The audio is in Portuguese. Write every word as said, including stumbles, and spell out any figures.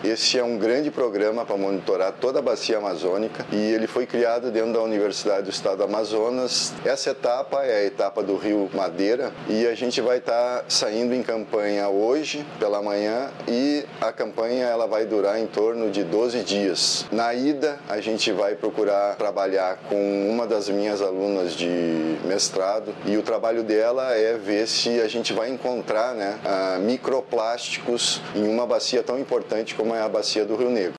Esse é um grande programa para monitorar toda a bacia amazônica e ele foi criado dentro da Universidade do Estado do Amazonas. Essa etapa é a etapa do Rio Madeira e a gente vai estar saindo em campanha hoje pela manhã e a campanha ela vai durar em torno de doze dias. Na ida, a gente vai procurar trabalhar com uma das minhas alunas de mestrado e o trabalho dela é ver se a gente vai encontrar, né, microplásticos em uma bacia tão importante como é a bacia do Rio Negro.